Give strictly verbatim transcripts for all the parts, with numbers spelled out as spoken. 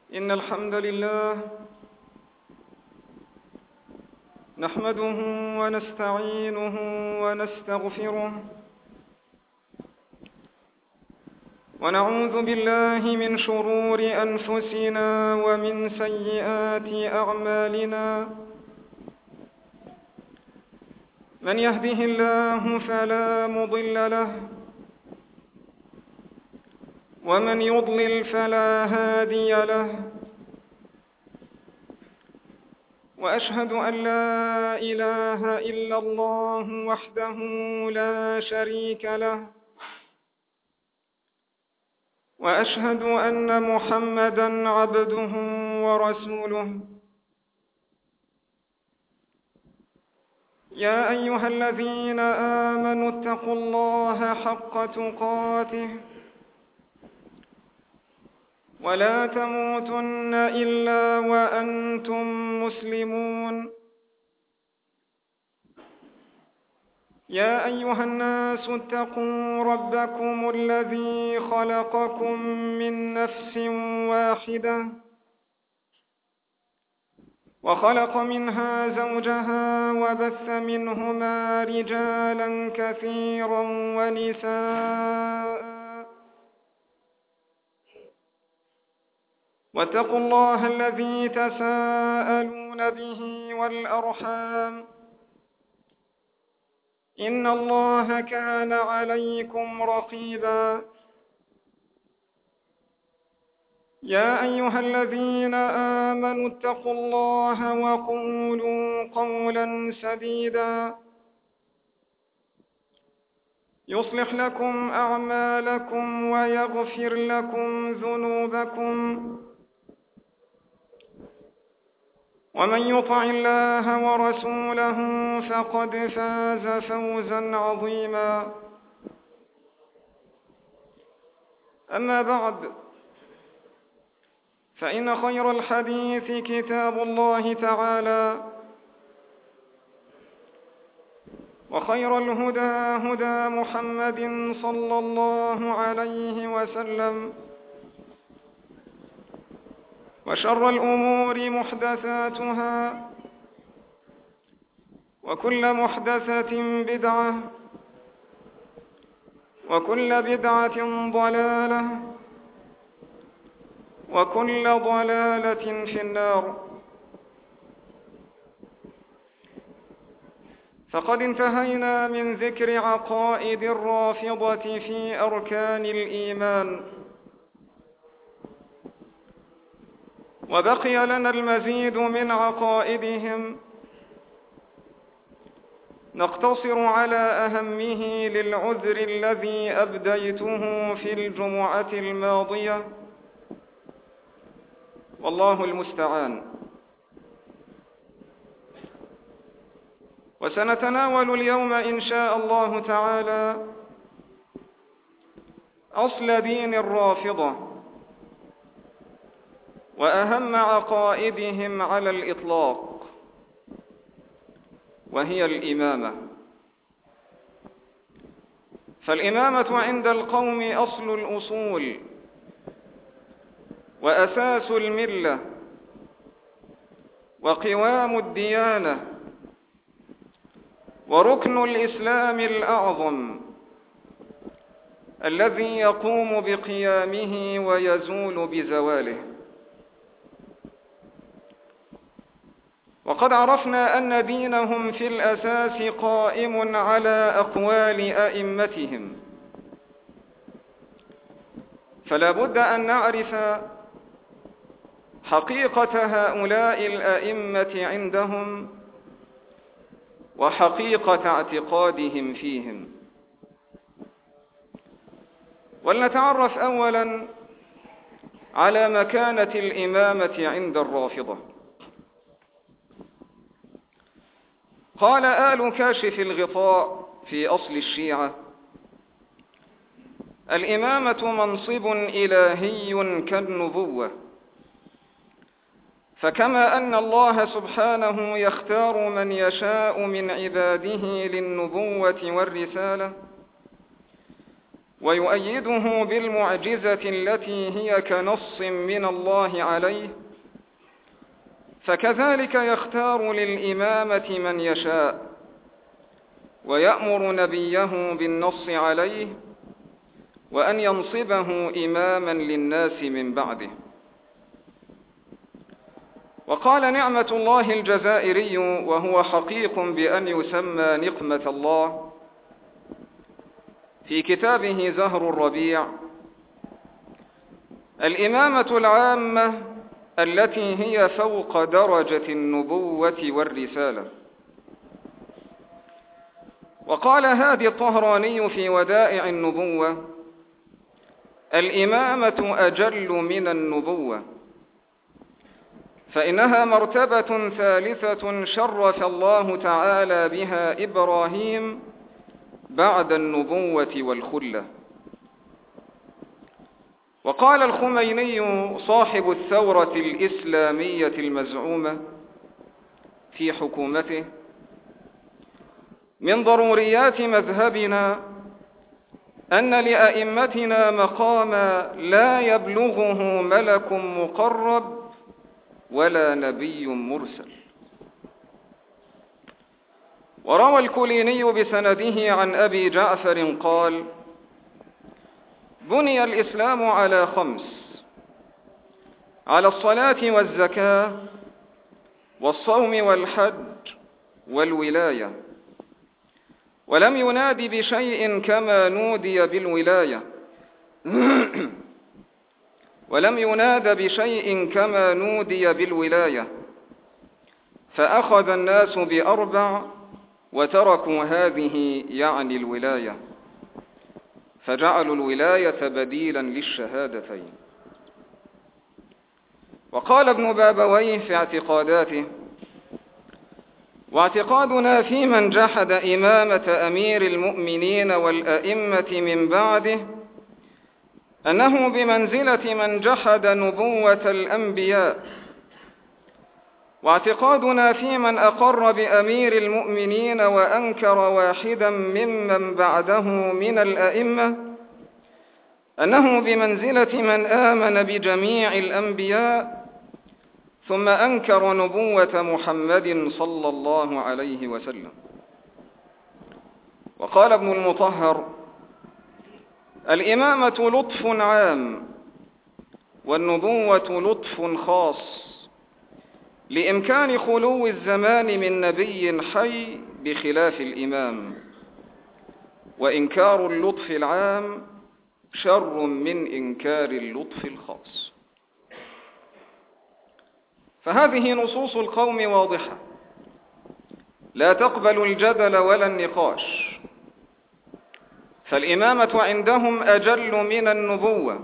إن الحمد لله نحمده ونستعينه ونستغفره ونعوذ بالله من شرور أنفسنا ومن سيئات أعمالنا. من يهده الله فلا مضل له ومن يضلل فلا هادي له، وأشهد أن لا إله إلا الله وحده لا شريك له، وأشهد أن محمدًا عبده ورسوله. يا أيها الذين آمنوا اتقوا الله حق تقاته ولا تموتن إلا وأنتم مسلمون. يا أيها الناس اتقوا ربكم الذي خلقكم من نفس واحدة وخلق منها زوجها وبث منهما رجالا كثيرا ونساء، واتقوا الله الذي تساءلون به والأرحام إن الله كان عليكم رقيبا. يا أيها الذين آمنوا اتقوا الله وقولوا قولا سديدا يصلح لكم أعمالكم ويغفر لكم ذنوبكم، ومن يطع الله ورسوله فقد فاز فوزا عظيما. أما بعد، فإن خير الحديث كتاب الله تعالى، وخير الهدى هدى محمد صلى الله عليه وسلم، وشر الأمور محدثاتها، وكل محدثة بدعة، وكل بدعة ضلالة، وكل ضلالة في النار. فقد انتهينا من ذكر عقائد الرافضة في أركان الإيمان، وبقي لنا المزيد من عقائدهم، نقتصر على أهمه للعذر الذي أبديته في الجمعة الماضية، والله المستعان. وسنتناول اليوم إن شاء الله تعالى أصل دين الرافضة وأهم عقائدهم على الإطلاق، وهي الإمامة. فالإمامة عند القوم أصل الأصول وأساس الملة وقوام الديانة وركن الإسلام الأعظم الذي يقوم بقيامه ويزول بزواله. وقد عرفنا أن دينهم في الأساس قائم على أقوال أئمتهم، فلا بد أن نعرف حقيقة هؤلاء الأئمة عندهم وحقيقة اعتقادهم فيهم. ولنتعرف أولا على مكانة الإمامة عند الرافضة. قال آل كاشف الغطاء في أصل الشيعة: الإمامة منصب إلهي كالنبوة، فكما أن الله سبحانه يختار من يشاء من عباده للنبوة والرسالة، ويؤيده بالمعجزة التي هي كنص من الله عليه، فكذلك يختار للإمامة من يشاء ويأمر نبيه بالنص عليه وأن ينصبه إماما للناس من بعده. وقال نعمة الله الجزائري وهو حقيق بأن يسمى نقمة الله في كتابه زهر الربيع: الإمامة العامة التي هي فوق درجة النبوة والرسالة. وقال هادي الطهراني في ودائع النبوة: الإمامة أجل من النبوة، فإنها مرتبة ثالثة شرف الله تعالى بها إبراهيم بعد النبوة والخلة. وقال الخميني صاحب الثورة الإسلامية المزعومة في حكومته: من ضروريات مذهبنا أن لأئمتنا مقاما لا يبلغه ملك مقرب ولا نبي مرسل. وروى الكليني بسنده عن أبي جعفر قال: بني الإسلام على خمس: على الصلاة والزكاة والصوم والحج والولاية، ولم يناد بشيء كما نودي بالولاية ولم يناد بشيء كما نودي بالولاية، فأخذ الناس بأربع وتركوا هذه يعني الولاية، فجعلوا الولاية بديلا للشهادتين. وقال ابن بابويه في اعتقاداته: واعتقادنا في من جحد إمامة أمير المؤمنين والأئمة من بعده أنه بمنزلة من جحد نبوة الأنبياء، واعتقادنا في من أقر بأمير المؤمنين وأنكر واحدا ممن بعده من الأئمة أنه بمنزلة من آمن بجميع الأنبياء ثم أنكر نبوة محمد صلى الله عليه وسلم. وقال ابن المطهر: الإمامة لطف عام والنبوة لطف خاص، لإمكان خلو الزمان من نبي حي بخلاف الإمام، وإنكار اللطف العام شر من إنكار اللطف الخاص. فهذه نصوص القوم واضحة لا تقبل الجدل ولا النقاش، فالإمامة عندهم أجل من النبوة،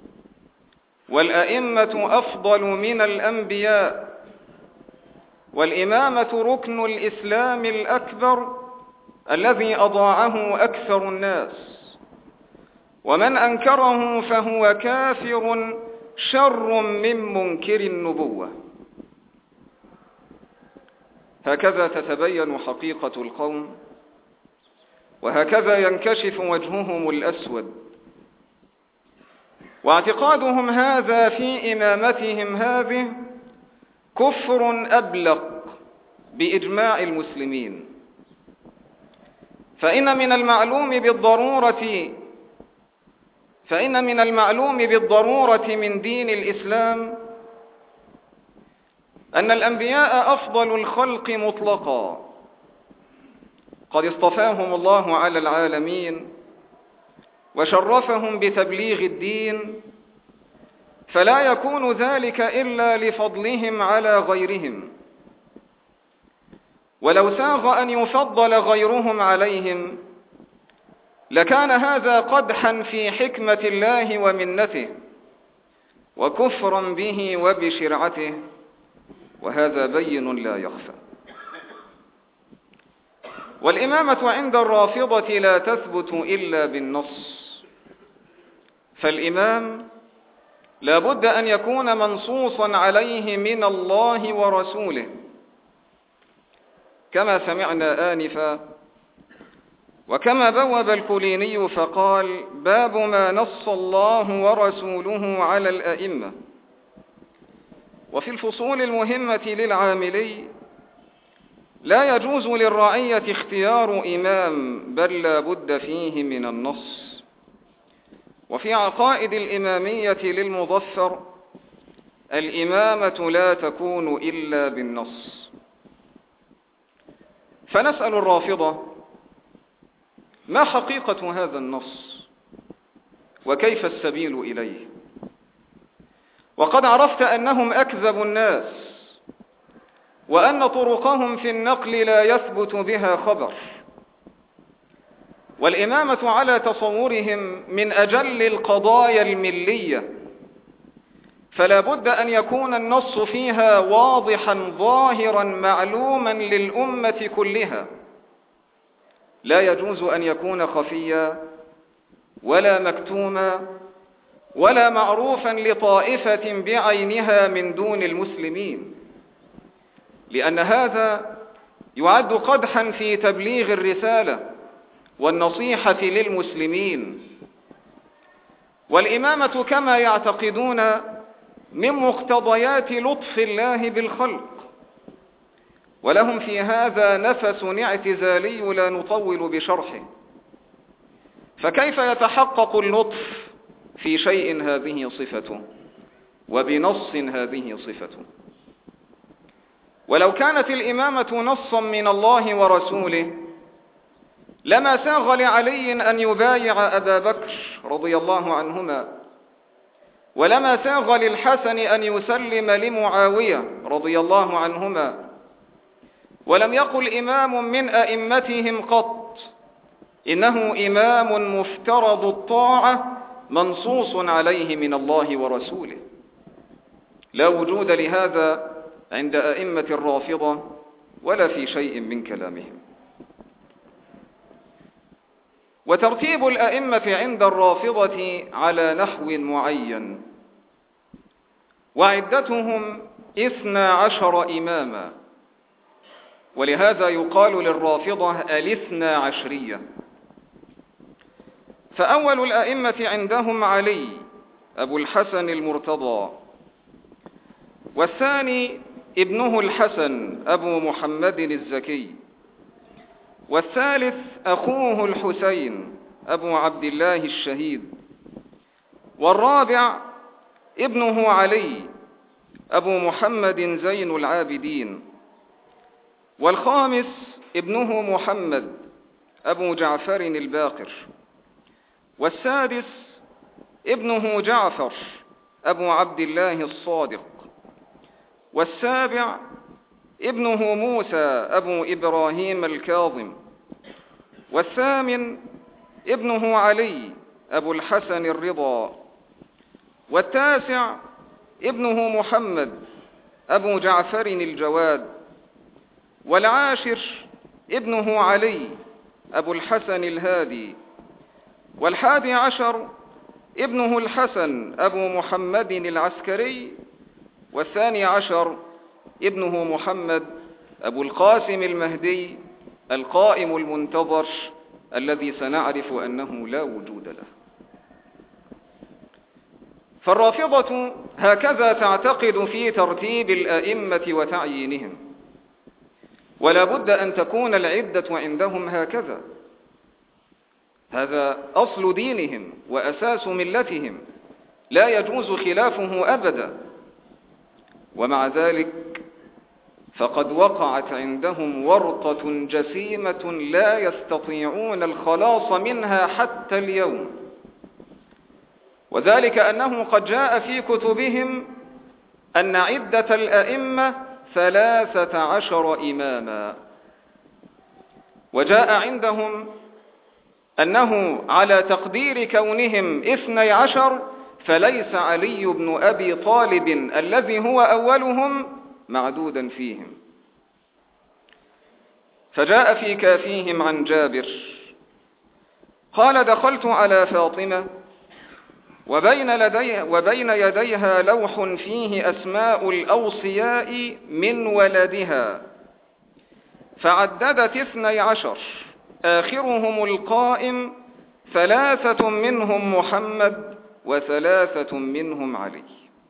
والأئمة أفضل من الأنبياء، والإمامة ركن الإسلام الأكبر الذي أضاعه أكثر الناس، ومن أنكره فهو كافر شر من منكر النبوة. هكذا تتبين حقيقة القوم، وهكذا ينكشف وجههم الأسود. واعتقادهم هذا في إمامتهم هذه كفر أبلق بإجماع المسلمين، فإن من المعلوم بالضرورة فإن من المعلوم بالضرورة من دين الإسلام أن الأنبياء أفضل الخلق مطلقا، قد اصطفاهم الله على العالمين وشرفهم بتبليغ الدين، فلا يكون ذلك إلا لفضلهم على غيرهم، ولو ساغ أن يفضل غيرهم عليهم لكان هذا قدحا في حكمة الله ومنته وكفرا به وبشرعته، وهذا بين لا يخفى. والإمامة عند الرافضة لا تثبت إلا بالنص، فالإمام لا بد أن يكون منصوصا عليه من الله ورسوله، كما سمعنا آنفا وكما بوب الكليني فقال: باب ما نص الله ورسوله على الأئمة. وفي الفصول المهمة للعاملي: لا يجوز للرعية اختيار إمام، بل لا بد فيه من النص. وفي عقائد الإمامية للمظفر: الإمامة لا تكون إلا بالنص. فنسأل الرافضة: ما حقيقة هذا النص؟ وكيف السبيل إليه؟ وقد عرفت أنهم أكذب الناس، وأن طرقهم في النقل لا يثبت بها خبر. والإمامة على تصورهم من أجل القضايا الملية، فلا بد أن يكون النص فيها واضحا ظاهرا معلوما للأمة كلها، لا يجوز أن يكون خفيا ولا مكتوما ولا معروفا لطائفة بعينها من دون المسلمين، لأن هذا يعد قدحا في تبليغ الرسالة والنصيحة للمسلمين. والإمامة كما يعتقدون من مقتضيات لطف الله بالخلق، ولهم في هذا نفس اعتزالي لا نطول بشرحه. فكيف يتحقق اللطف في شيء هذه صفته وبنص هذه صفته؟ ولو كانت الإمامة نصا من الله ورسوله لما ساغ لعلي أن يبايع أبا بكر رضي الله عنهما، ولما ساغ للحسن أن يسلم لمعاوية رضي الله عنهما، ولم يقل إمام من أئمتهم قط إنه إمام مفترض الطاعة منصوص عليه من الله ورسوله. لا وجود لهذا عند أئمة الرافضة ولا في شيء من كلامهم. وترتيب الأئمة عند الرافضة على نحو معين، وعدتهم اثنا عشر إماما، ولهذا يقال للرافضة الاثنا عشرية. فأول الأئمة عندهم علي أبو الحسن المرتضى، والثاني ابنه الحسن أبو محمد الزكي، والثالث أخوه الحسين أبو عبد الله الشهيد، والرابع ابنه علي أبو محمد زين العابدين، والخامس ابنه محمد أبو جعفر الباقر، والسادس ابنه جعفر أبو عبد الله الصادق، والسابع ابنه موسى أبو إبراهيم الكاظم، والثامن ابنه علي أبو الحسن الرضا، والتاسع ابنه محمد أبو جعفر الجواد، والعاشر ابنه علي أبو الحسن الهادي، والحادي عشر ابنه الحسن أبو محمد العسكري، والثاني عشر ابنه محمد أبو القاسم المهدي القائم المنتظر الذي سنعرف أنه لا وجود له. فالرافضة هكذا تعتقد في ترتيب الأئمة وتعيينهم، ولا بد أن تكون العدة عندهم هكذا. هذا أصل دينهم وأساس ملتهم، لا يجوز خلافه أبدا. ومع ذلك فقد وقعت عندهم ورطة جسيمة لا يستطيعون الخلاص منها حتى اليوم، وذلك أنه قد جاء في كتبهم أن عدة الأئمة ثلاثة عشر إماما، وجاء عندهم أنه على تقدير كونهم اثني عشر فليس علي بن أبي طالب الذي هو أولهم معدودا فيهم. فجاء في كافيهم عن جابر قال: دخلت على فاطمة وبين, لديها وبين يديها لوح فيه أسماء الأوصياء من ولدها، فعددت اثني عشر آخرهم القائم ثلاثة منهم محمد وثلاثة منهم علي.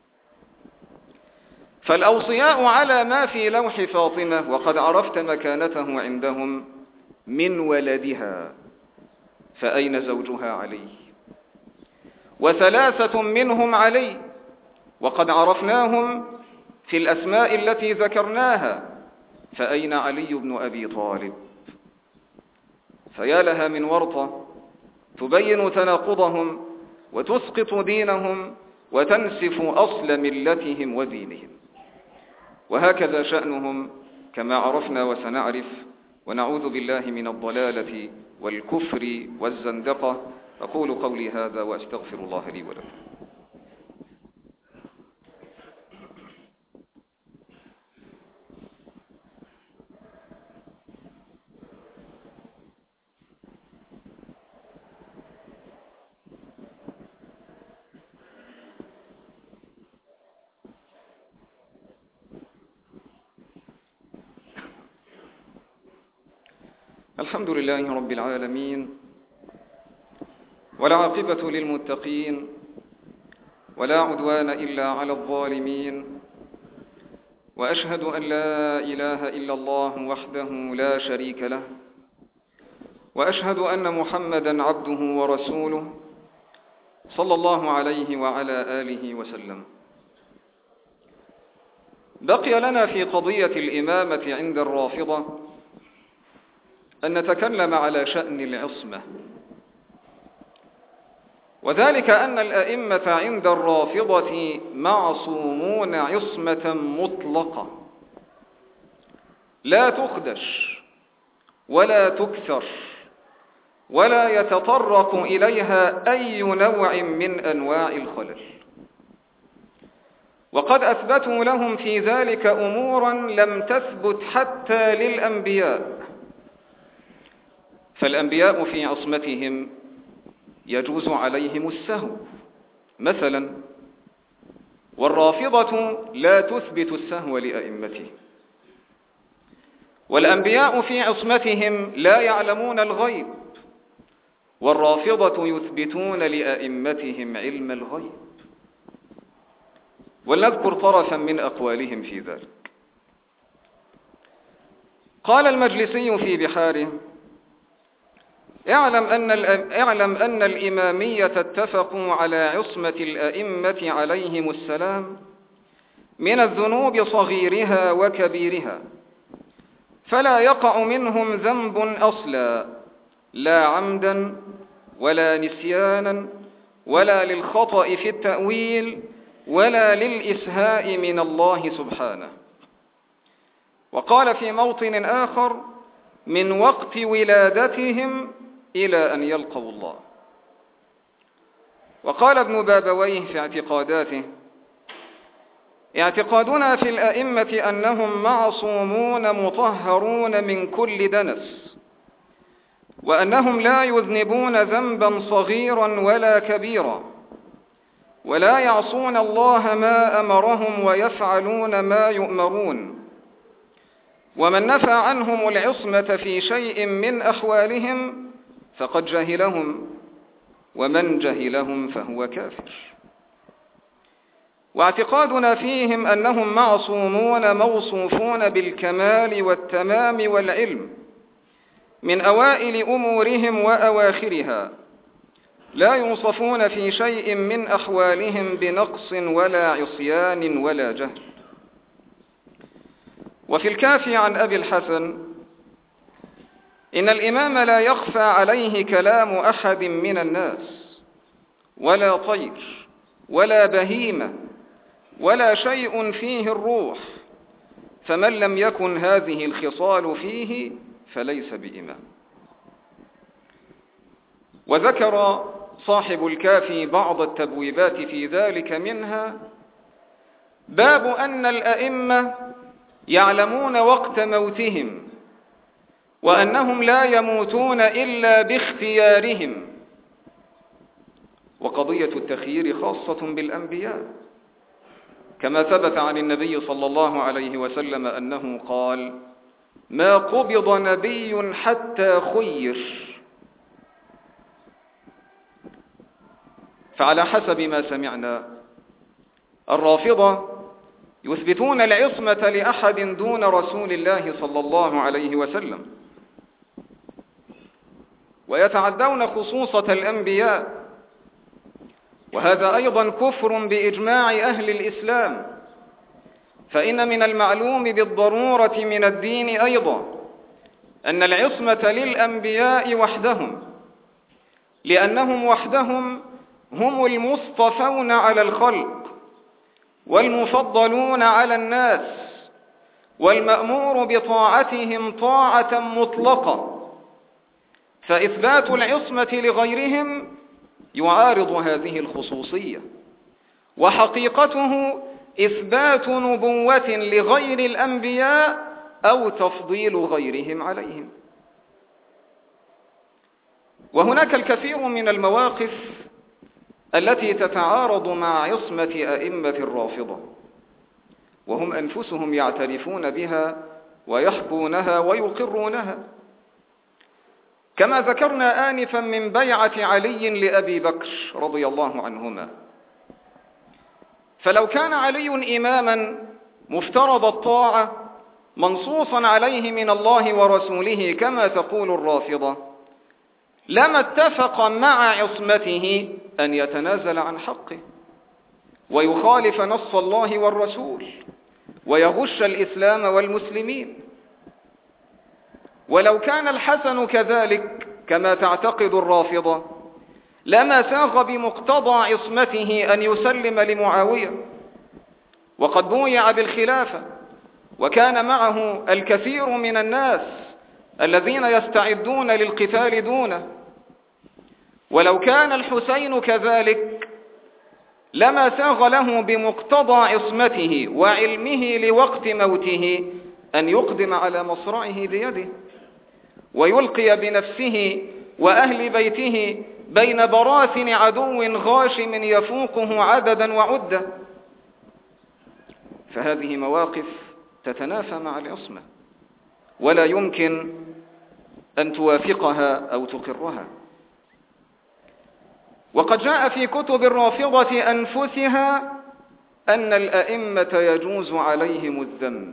فالأوصياء على ما في لوح فاطمة، وقد عرفت مكانته عندهم من ولدها، فأين زوجها علي؟ وثلاثة منهم علي، وقد عرفناهم في الأسماء التي ذكرناها، فأين علي بن أبي طالب؟ فيا لها من ورطة تبين تناقضهم وتسقط دينهم وتنسف أصل ملتهم ودينهم. وهكذا شأنهم كما عرفنا وسنعرف، ونعوذ بالله من الضلالة والكفر والزندقة. أقول قولي هذا وأستغفر الله لي ولكم. الحمد لله رب العالمين، والعاقبة للمتقين، ولا عدوان إلا على الظالمين، وأشهد أن لا إله إلا الله وحده لا شريك له، وأشهد أن محمدًا عبده ورسوله صلى الله عليه وعلى آله وسلم. بقي لنا في قضية الإمامة عند الرافضة أن نتكلم على شأن العصمة، وذلك أن الأئمة عند الرافضة معصومون عصمة مطلقة لا تخدش ولا تكثر ولا يتطرق إليها أي نوع من أنواع الخلل. وقد أثبتوا لهم في ذلك أمورا لم تثبت حتى للأنبياء. فالأنبياء في عصمتهم يجوز عليهم السهو مثلا، والرافضة لا تثبت السهو لأئمتهم. والأنبياء في عصمتهم لا يعلمون الغيب، والرافضة يثبتون لأئمتهم علم الغيب. ولنذكر طرفا من أقوالهم في ذلك. قال المجلسي في بحاره: اعلم أن, اعلم أن الإمامية اتفقوا على عصمة الأئمة عليهم السلام من الذنوب صغيرها وكبيرها، فلا يقع منهم ذنب أصلا، لا عمدا ولا نسيانا ولا للخطأ في التأويل ولا للإسهاء من الله سبحانه. وقال في موطن آخر: من وقت ولادتهم إلى أن يلقوا الله. وقال ابن بابويه في اعتقاداته: اعتقادنا في الأئمة أنهم معصومون مطهرون من كل دنس، وأنهم لا يذنبون ذنبا صغيرا ولا كبيرا، ولا يعصون الله ما أمرهم ويفعلون ما يؤمرون. ومن نفى عنهم العصمة في شيء من أحوالهم فقد جهلهم، ومن جهلهم فهو كافر. واعتقادنا فيهم أنهم معصومون موصوفون بالكمال والتمام والعلم من أوائل أمورهم وأواخرها، لا يوصفون في شيء من أحوالهم بنقص ولا عصيان ولا جهل. وفي الكافي عن أبي الحسن: إن الإمام لا يخفى عليه كلام أحد من الناس، ولا طير ولا بهيمة ولا شيء فيه الروح، فمن لم يكن هذه الخصال فيه فليس بإمام. وذكر صاحب الكافي بعض التبويبات في ذلك، منها باب أن الأئمة يعلمون وقت موتهم، وأنهم لا يموتون إلا باختيارهم. وقضية التخيير خاصة بالأنبياء، كما ثبت عن النبي صلى الله عليه وسلم أنه قال: ما قبض نبي حتى خير. فعلى حسب ما سمعنا الرافضة يثبتون العصمة لأحد دون رسول الله صلى الله عليه وسلم، ويتعدون خصوصة الأنبياء، وهذا أيضا كفر بإجماع أهل الإسلام، فإن من المعلوم بالضرورة من الدين أيضا أن العصمة للأنبياء وحدهم، لأنهم وحدهم هم المصطفون على الخلق والمفضلون على الناس، والمأمور بطاعتهم طاعة مطلقة، فإثبات العصمة لغيرهم يعارض هذه الخصوصية، وحقيقته إثبات نبوة لغير الأنبياء أو تفضيل غيرهم عليهم. وهناك الكثير من المواقف التي تتعارض مع عصمة أئمة الرافضة، وهم أنفسهم يعترفون بها ويحكونها ويقرونها، كما ذكرنا آنفا من بيعة علي لأبي بكر رضي الله عنهما. فلو كان علي إماما مفترض الطاعة منصوصا عليه من الله ورسوله كما تقول الرافضة، لما اتفق مع عصمته أن يتنازل عن حقه ويخالف نص الله والرسول ويغش الإسلام والمسلمين. ولو كان الحسن كذلك كما تعتقد الرافضة لما ساغ بمقتضى عصمته أن يسلم لمعاوية، وقد بويع بالخلافة وكان معه الكثير من الناس الذين يستعدون للقتال دونه. ولو كان الحسين كذلك لما ساغ له بمقتضى عصمته وعلمه لوقت موته أن يقدم على مصرعه بيده ويلقي بنفسه وأهل بيته بين براثن عدو غاشم يفوقه عددا وعدة. فهذه مواقف تتنافى مع العصمة ولا يمكن أن توافقها أو تقرها. وقد جاء في كتب الرافضة أنفسها أن الأئمة يجوز عليهم الذنب،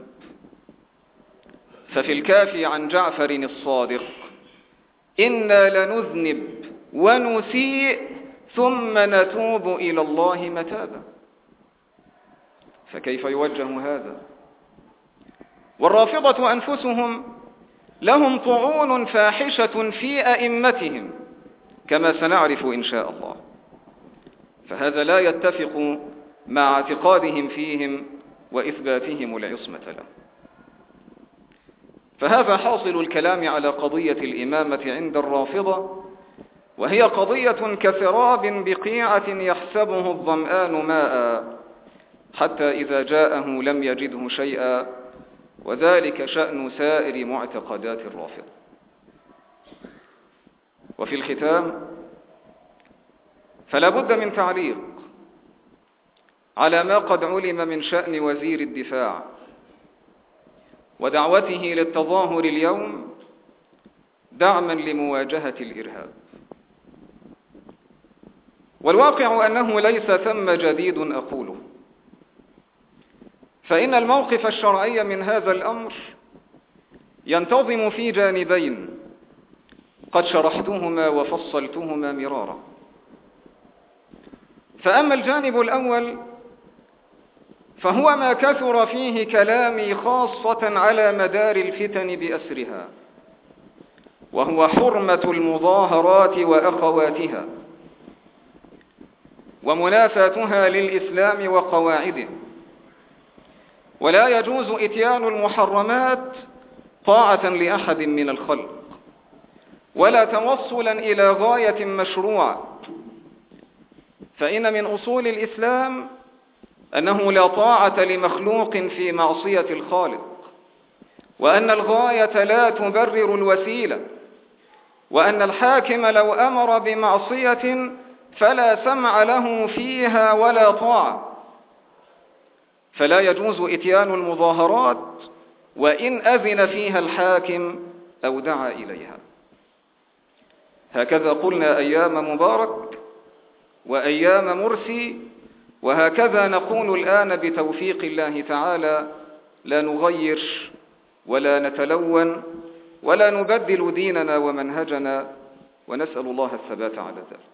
ففي الكافي عن جعفر الصادق: إنا لنذنب ونسيء ثم نتوب إلى الله متابا. فكيف يوجه هذا؟ والرافضة أنفسهم لهم طعون فاحشة في أئمتهم كما سنعرف إن شاء الله، فهذا لا يتفق مع اعتقادهم فيهم وإثباتهم العصمة لهم. فهذا حاصل الكلام على قضية الإمامة عند الرافضة، وهي قضية كسراب بقيعة يحسبه الظمآن ماء حتى إذا جاءه لم يجده شيئا، وذلك شأن سائر معتقدات الرافضة. وفي الختام فلا بد من تعليق على ما قد علم من شأن وزير الدفاع ودعوته للتظاهر اليوم دعما لمواجهة الإرهاب. والواقع أنه ليس ثم جديد أقوله، فإن الموقف الشرعي من هذا الأمر ينتظم في جانبين قد شرحتهما وفصلتهما مرارا. فأما الجانب الأول فهو ما كثر فيه كلامي خاصة على مدار الفتن بأسرها، وهو حرمة المظاهرات وأخواتها ومنافاتها للإسلام وقواعده. ولا يجوز إتيان المحرمات طاعة لأحد من الخلق ولا توصلا إلى غاية مشروعة، فإن من أصول الإسلام أنه لا طاعة لمخلوق في معصية الخالق، وأن الغاية لا تبرر الوسيلة، وأن الحاكم لو أمر بمعصية فلا سمع له فيها ولا طاعة. فلا يجوز إتيان المظاهرات وإن أذن فيها الحاكم أو دعا إليها. هكذا قلنا أيام مبارك وأيام مرسي، وهكذا نقول الآن بتوفيق الله تعالى، لا نغير ولا نتلون ولا نبدل ديننا ومنهجنا، ونسأل الله الثبات على ذلك.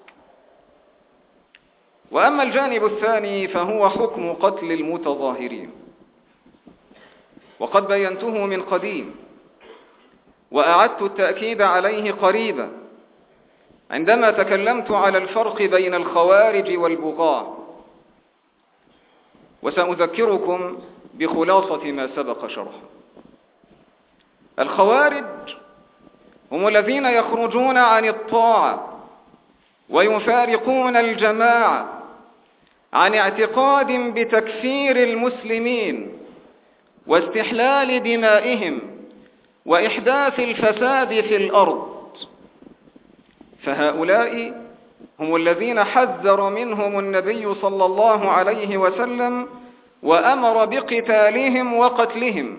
وأما الجانب الثاني فهو حكم قتل المتظاهرين، وقد بينته من قديم وأعدت التأكيد عليه قريبا عندما تكلمت على الفرق بين الخوارج والبغاة، وسأذكركم بخلاصة ما سبق شرحه. الخوارج هم الذين يخرجون عن الطاعة ويفارقون الجماعة عن اعتقاد بتكفير المسلمين واستحلال دمائهم وإحداث الفساد في الأرض، فهؤلاء هم الذين حذر منهم النبي صلى الله عليه وسلم وأمر بقتالهم وقتلهم،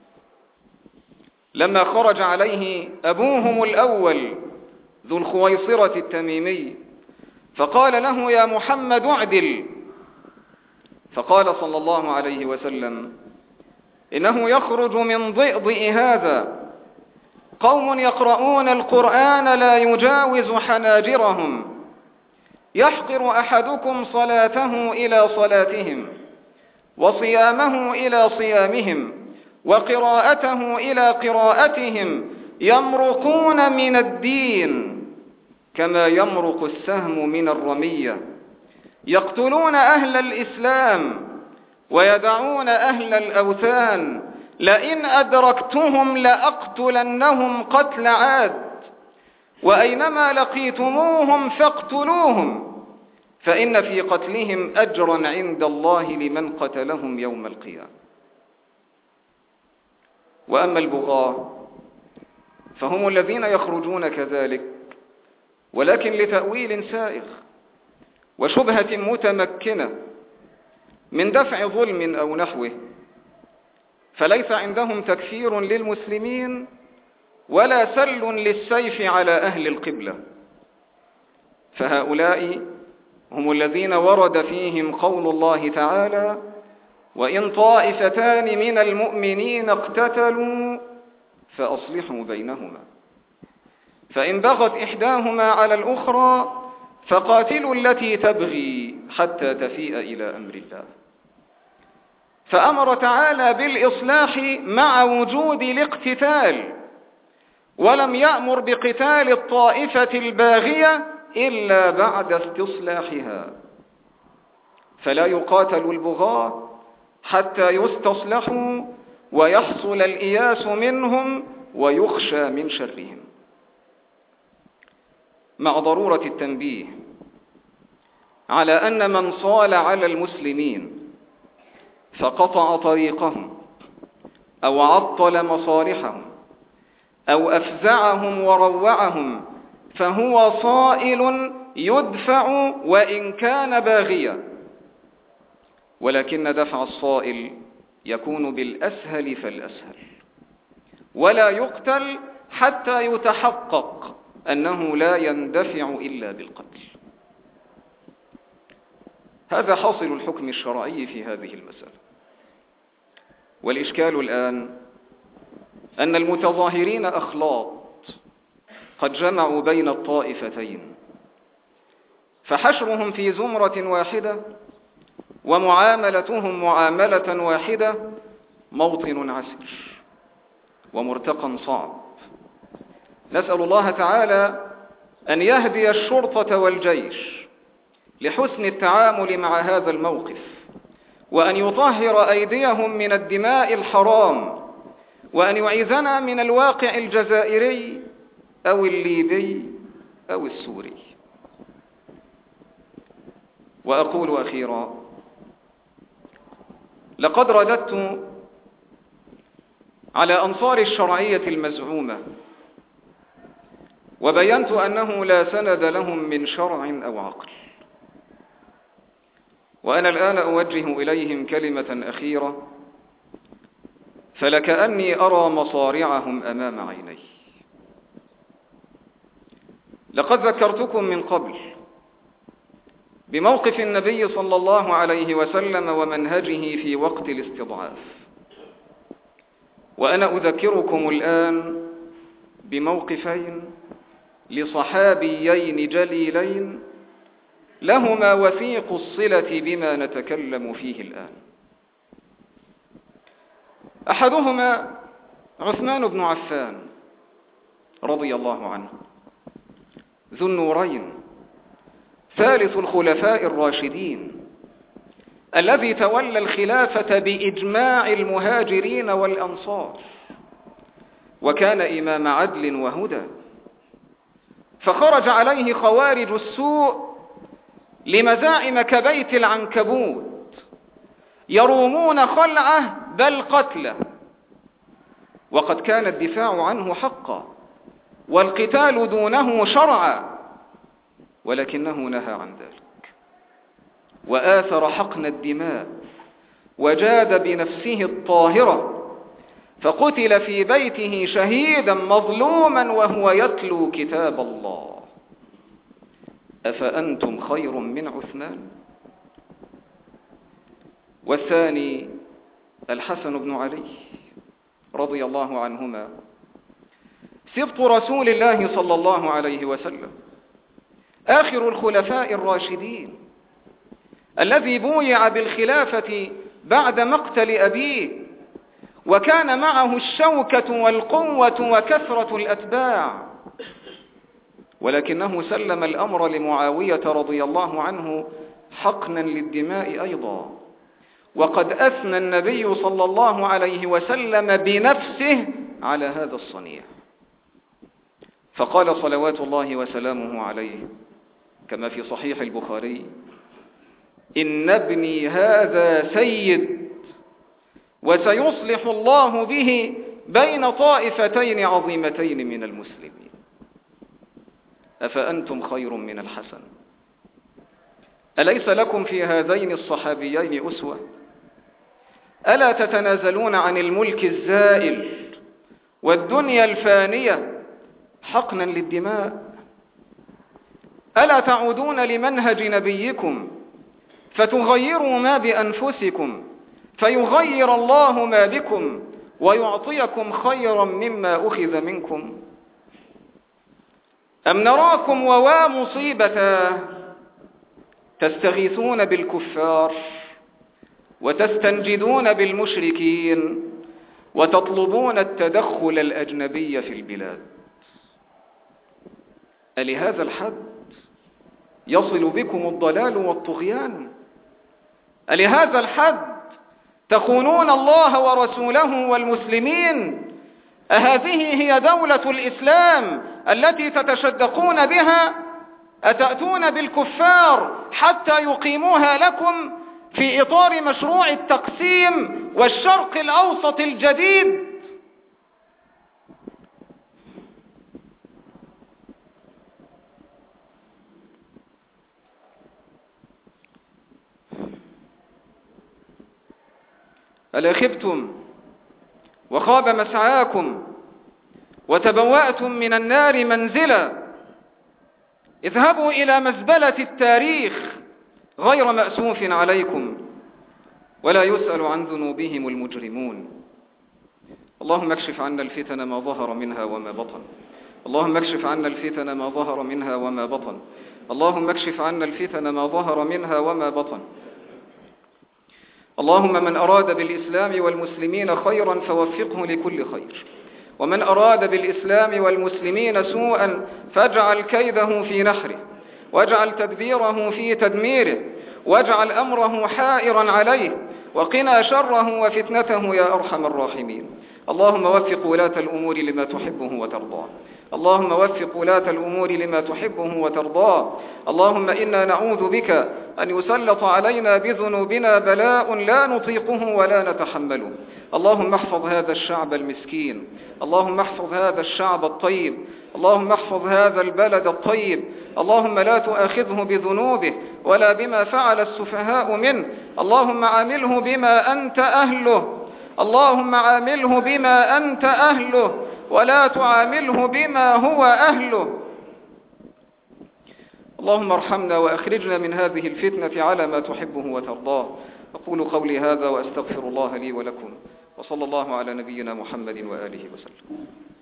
لما خرج عليه أبوهم الأول ذو الخويصرة التميمي فقال له: يا محمد اعدل، فقال صلى الله عليه وسلم: إنه يخرج من ضئضئ هذا قوم يقرؤون القرآن لا يجاوز حناجرهم، يحقر أحدكم صلاته إلى صلاتهم وصيامه إلى صيامهم وقراءته إلى قراءتهم، يمرقون من الدين كما يمرق السهم من الرمية، يقتلون أهل الإسلام ويدعون أهل الأوثان، لئن أدركتهم لأقتلنهم قتل عاد، وأينما لقيتموهم فاقتلوهم، فإن في قتلهم أجرا عند الله لمن قتلهم يوم القيامة. وأما البغاة فهم الذين يخرجون كذلك، ولكن لتأويل سائغ وشبهة متمكنة من دفع ظلم أو نحوه، فليس عندهم تكفير للمسلمين ولا سل للسيف على أهل القبلة، فهؤلاء هم الذين ورد فيهم قول الله تعالى: وإن طائفتان من المؤمنين اقتتلوا فأصلحوا بينهما، فإن بغت إحداهما على الأخرى فقاتلوا التي تبغي حتى تفيء إلى أمر الله. فأمر تعالى بالإصلاح مع وجود الاقتتال، ولم يأمر بقتال الطائفة الباغية إلا بعد استصلاحها، فلا يقاتل البغاة حتى يستصلحوا ويحصل الإياس منهم ويخشى من شرهم، مع ضرورة التنبيه على أن من صال على المسلمين فقطع طريقهم أو عطل مصالحهم أو أفزعهم وروعهم فهو صائل يدفع وإن كان باغيا، ولكن دفع الصائل يكون بالأسهل فالأسهل، ولا يقتل حتى يتحقق أنه لا يندفع إلا بالقتل. هذا حاصل الحكم الشرعي في هذه المسألة. والإشكال الآن أن المتظاهرين أخلاط قد جمعوا بين الطائفتين، فحشرهم في زمرة واحدة ومعاملتهم معاملة واحدة موطن عسر ومرتقى صعب. نسأل الله تعالى أن يهدي الشرطة والجيش لحسن التعامل مع هذا الموقف، وأن يطهر أيديهم من الدماء الحرام، وأن يعيذنا من الواقع الجزائري أو الليبي أو السوري. وأقول أخيرا: لقد رددت على أنصار الشرعية المزعومة وبينت أنه لا سند لهم من شرع أو عقل، وأنا الآن أوجه إليهم كلمة أخيرة فلكأني أرى مصارعهم أمام عيني. لقد ذكرتكم من قبل بموقف النبي صلى الله عليه وسلم ومنهجه في وقت الاستضعاف، وأنا أذكركم الآن بموقفين لصحابيين جليلين لهما وثيق الصلة بما نتكلم فيه الآن. أحدهما عثمان بن عفان رضي الله عنه، ذو النورين، ثالث الخلفاء الراشدين، الذي تولى الخلافة بإجماع المهاجرين والأنصار، وكان إمام عدل وهدى. فخرج عليه خوارج السوء لمزاعم كبيت العنكبوت يرومون خلعه بل قتله، وقد كان الدفاع عنه حقا والقتال دونه شرعا، ولكنه نهى عن ذلك وآثر حقن الدماء وجاد بنفسه الطاهرة، فقتل في بيته شهيدا مظلوما وهو يتلو كتاب الله. أفأنتم خير من عثمان؟ والثاني الحسن بن علي رضي الله عنهما، سبط رسول الله صلى الله عليه وسلم، آخر الخلفاء الراشدين، الذي بويع بالخلافة بعد مقتل أبيه، وكان معه الشوكة والقوة وكثرة الأتباع، ولكنه سلم الأمر لمعاوية رضي الله عنه حقنا للدماء أيضا، وقد أثنى النبي صلى الله عليه وسلم بنفسه على هذا الصنيع، فقال صلوات الله وسلامه عليه كما في صحيح البخاري: إن ابني هذا سيد وسيصلح الله به بين طائفتين عظيمتين من المسلمين. أفأنتم خير من الحسن؟ أليس لكم في هذين الصحابيين أسوة؟ ألا تتنازلون عن الملك الزائل والدنيا الفانية حقنا للدماء؟ ألا تعودون لمنهج نبيكم فتغيروا ما بأنفسكم فيغير الله ما بكم ويعطيكم خيرا مما أخذ منكم؟ أم نراكم ووا مصيبة تستغيثون بالكفار وتستنجدون بالمشركين وتطلبون التدخل الأجنبي في البلاد؟ ألهذا الحد يصل بكم الضلال والطغيان؟ ألهذا الحد تخونون الله ورسوله والمسلمين؟ أهذه هي دولة الإسلام التي تتشدقون بها؟ أتأتون بالكفار حتى يقيموها لكم في إطار مشروع التقسيم والشرق الأوسط الجديد؟ ألا خبتم وخاب مسعاكم وتبوأتم من النار منزلا؟ اذهبوا إلى مزبلة التاريخ غير مأسوف عليكم، ولا يسأل عن ذنوبهم المجرمون. اللهم اكشف عنا الفتن ما ظهر منها وما بطن. اللهم اكشف عنا الفتن ما ظهر منها وما بطن. اللهم اكشف عنا الفتن ما ظهر منها وما بطن. اللهم من أراد بالإسلام والمسلمين خيرا فوفقه لكل خير، ومن أراد بالإسلام والمسلمين سوءا فاجعل كيده في نحره، واجعل تدبيره في تدميره، واجعل أمره حائرا عليه، وقنا شره وفتنته يا أرحم الراحمين. اللهم وفق ولاة الأمور لما تحبه وترضاه. اللهم وفق ولاة الأمور لما تحبه وترضاه. اللهم إنا نعوذ بك أن يسلط علينا بذنوبنا بلاء لا نطيقه ولا نتحمله. اللهم احفظ هذا الشعب المسكين، اللهم احفظ هذا الشعب الطيب، اللهم احفظ هذا البلد الطيب. اللهم لا تؤاخذه بذنوبه ولا بما فعل السفهاء منه. اللهم عامله بما أنت أهله. اللهم عامله بما أنت أهله ولا تعامله بما هو أهله. اللهم ارحمنا وأخرجنا من هذه الفتنة على ما تحبه وترضاه. أقول قولي هذا وأستغفر الله لي ولكم، وصلى الله على نبينا محمد وآله وسلم.